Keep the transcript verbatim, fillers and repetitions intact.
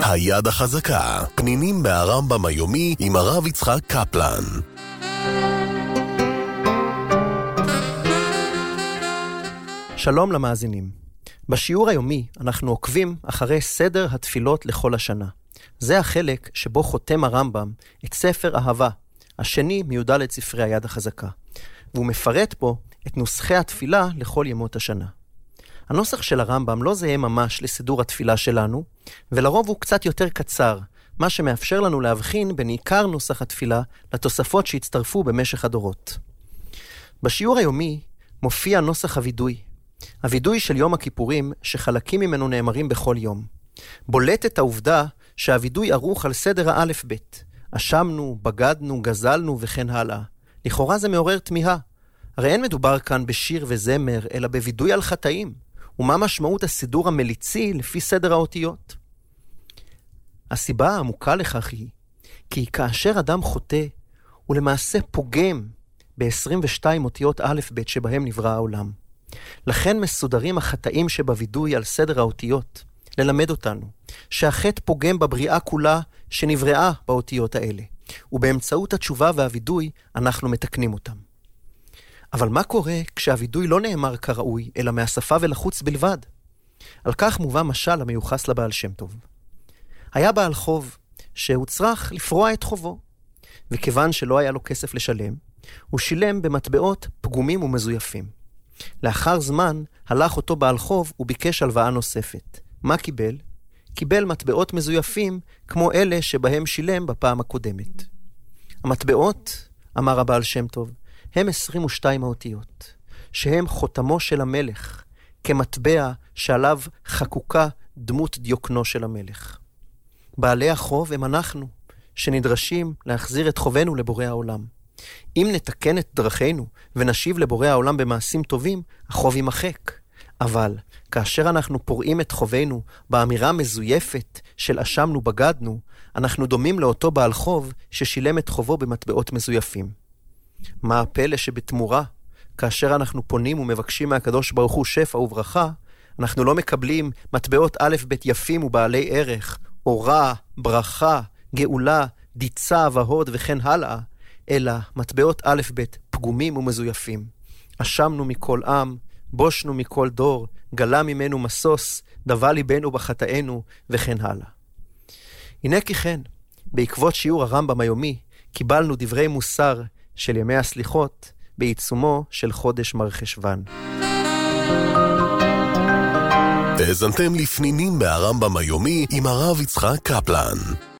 היד החזקה, פנינים מהרמב"ם היומי עם הרב יצחק קפלן. שלום למאזינים. בשיעור היומי אנחנו עוקבים אחרי סדר התפילות לכל השנה. זה החלק שבו חותם הרמב"ם את ספר אהבה, השני מיודע לספרי היד החזקה, והוא מפרט פה את נוסחי התפילה לכל ימות השנה. הנוסח של הרמב"ם לא זהה ממש לסידור התפילה שלנו, ולרוב הוא קצת יותר קצר, מה שמאפשר לנו להבחין בין עיקר נוסח התפילה לתוספות שהצטרפו במשך הדורות. בשיעור היומי מופיע נוסח הוידוי, הוידוי של יום הכיפורים שחלקים ממנו נאמרים בכל יום. בולטת העובדה שהוידוי ערוך על סדר האלף בית, אשמנו, בגדנו, גזלנו וכן הלאה. לכאורה זה מעורר תמיהה, הרי אין מדובר כאן בשיר וזמר, אלא בוידוי על חטאים. ומה משמעות הסידור המליצי לפי סדר האותיות? הסיבה העמוקה לכך היא, כי כאשר אדם חוטא, הוא למעשה פוגם ב-עשרים ושתיים אותיות א' ב' שבהם נברא העולם. לכן מסודרים החטאים שבוידוי על סדר האותיות, ללמד אותנו שהחטא פוגם בבריאה כולה שנבראה באותיות האלה, ובאמצעות התשובה והוידוי אנחנו מתקנים אותם. אבל מה קורה כשהוידוי לא נאמר כראוי, אלא מהשפה ולחוץ בלבד? על כך מובא משל המיוחס לבעל שם טוב. היה בעל חוב שהוא צריך לפרוע את חובו, וכיוון שלא היה לו כסף לשלם, הוא שילם במטבעות פגומים ומזויפים. לאחר זמן הלך אותו בעל חוב וביקש הלוואה נוספת. מה קיבל? קיבל מטבעות מזויפים כמו אלה שבהם שילם בפעם הקודמת. המטבעות, אמר הבעל שם טוב, הם עשרים ושתיים האותיות, שהם חותמו של המלך, כמטבע שעליו חקוקה דמות דיוקנו של המלך. בעלי החוב הם אנחנו, שנדרשים להחזיר את חובנו לבורא העולם. אם נתקן את דרכינו ונשיב לבורא העולם במעשים טובים, החוב יימחק. אבל כאשר אנחנו פורעים את חובנו באמירה מזויפת של אשמנו בגדנו, אנחנו דומים לאותו בעל חוב ששילם את חובו במטבעות מזויפים. מה הפלא שבתמורה, כאשר אנחנו פונים ומבקשים מהקדוש ברוך הוא שפע וברכה, אנחנו לא מקבלים מטבעות א' ב' יפים ובעלי ערך, אורה, ברכה, גאולה, דיצה והוד וכן הלאה, אלא מטבעות א' ב' פגומים ומזויפים. אשמנו מכל עם, בושנו מכל דור, גלה ממנו מסוס, דבה ליבנו בחטאינו וכן הלאה. הנה כי כן, בעקבות שיעור הרמב"ם היומי, קיבלנו דברי מוסר של ימי הסליחות בעיצומו של חודש מרחשוון. האזנתם לפנינים מהרמב"ם היומי עם הרב יצחק קפלן.